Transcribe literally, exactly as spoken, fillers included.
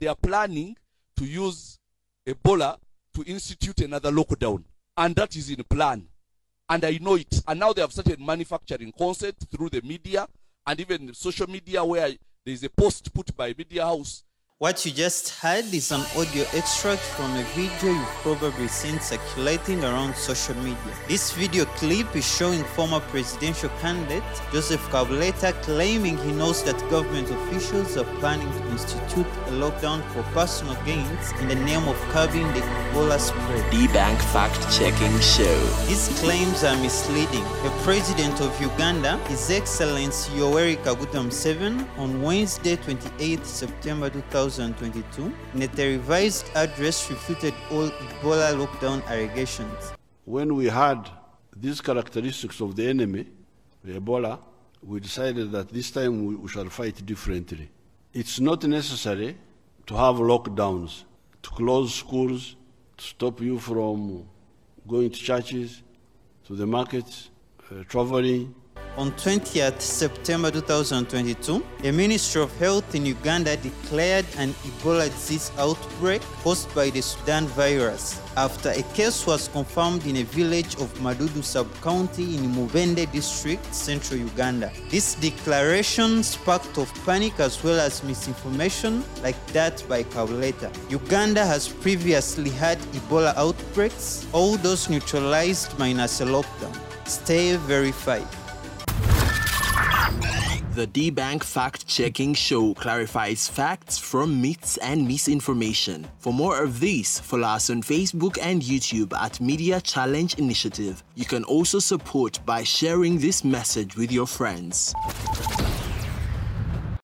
they are planning to use Ebola to institute another lockdown. And that is in plan. And I know it. And now they have started manufacturing content through the media and even social media, where there is a post put by Media House. What you just heard is an audio extract from a video you've probably seen circulating around social media. This video clip is showing former presidential candidate Joseph Kabuleta claiming he knows that government officials are planning to institute a lockdown for personal gains in the name of curbing the Ebola spread. D-Bank Fact-Checking Show. These claims are misleading. The president of Uganda, His Excellency Yoweri Kaguta Museveni, on Wednesday, twenty-eighth September two thousand twenty-two, in a revised address, refuted all Ebola lockdown allegations. When we had these characteristics of the enemy, the Ebola, we decided that this time we, we shall fight differently. It's not necessary to have lockdowns, to close schools, to stop you from going to churches, to the markets, uh, traveling. On twentieth September two thousand twenty-two, the Ministry of Health in Uganda declared an Ebola disease outbreak caused by the Sudan virus after a case was confirmed in a village of Madudu sub-county in Mubende district, central Uganda. This declaration sparked of panic as well as misinformation like that by Kabuleta. Uganda has previously had Ebola outbreaks, all those neutralized minus a lockdown. Stay verified. The D-Bank Fact-Checking Show clarifies facts from myths and misinformation. For more of these, follow us on Facebook and YouTube at Media Challenge Initiative. You can also support by sharing this message with your friends.